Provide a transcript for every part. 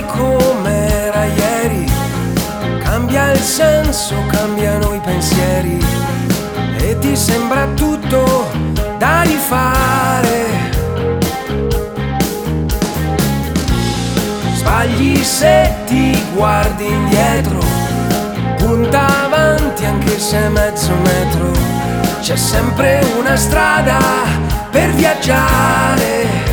mai come era ieri. Cambia il senso, cambiano i pensieri e ti sembra tutto da rifare. Sbagli se ti guardi indietro, punta avanti anche se è mezzo metro. C'è sempre una strada per viaggiare.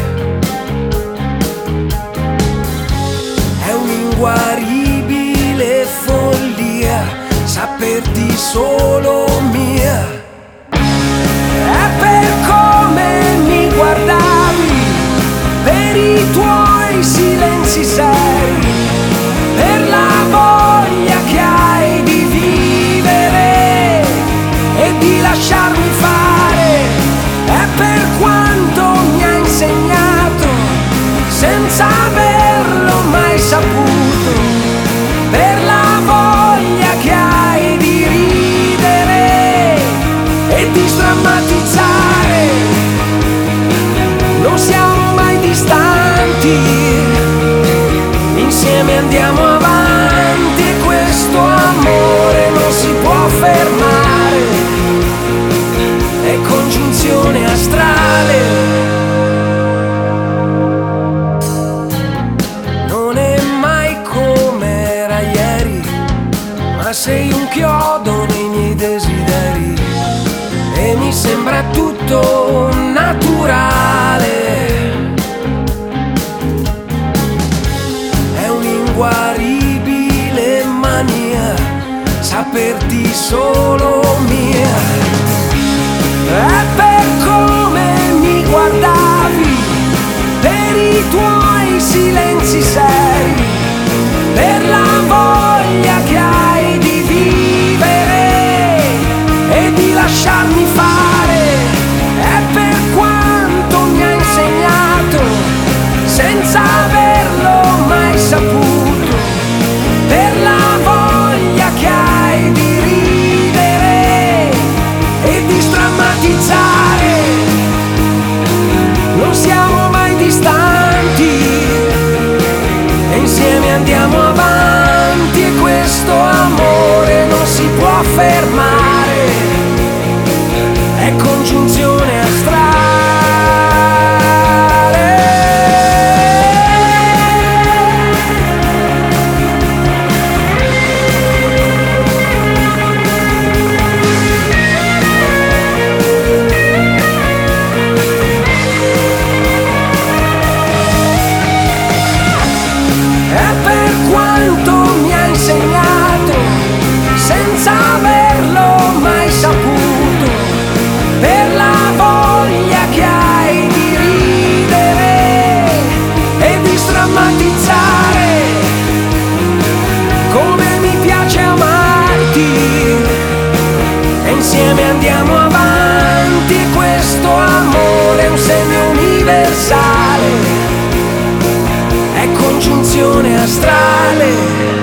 È un'inguaribile follia saperti solo mia. È per come mi guardavi, per i tuoi silenzi seri, per la voglia che hai di vivere e di lasciarmi fare. È per quanto mi hai insegnato senza averlo mai saputo, per la voglia che hai di ridere e di sdrammatizzare. Non siamo mai distanti, insieme andiamo avanti e questo amore non si può fermare, è congiunzione astrale. Non è mai come era ieri, ma sei un chiodo nei miei desideri e mi sembra tutto naturale. È un'inguaribile mania saperti solo mia. È per come mi guardavi, per i tuoi silenzi seri, per la voglia che hai di vivere e di lasciarmi fare. È per quanto mi hai insegnato senza averlo mai saputo, per la voglia che hai di ridere e di strammatizzare. Non siamo mai distanti e insieme andiamo avanti e questo amore non si può fermare, è congiunzione astrale. È per quanto mi hai insegnato senza averlo mai saputo, per la voglia che hai di ridere e di strammatizzare. Come mi piace amarti e insieme andiamo avanti e questo amore è un segno universale, è congiunzione astrale.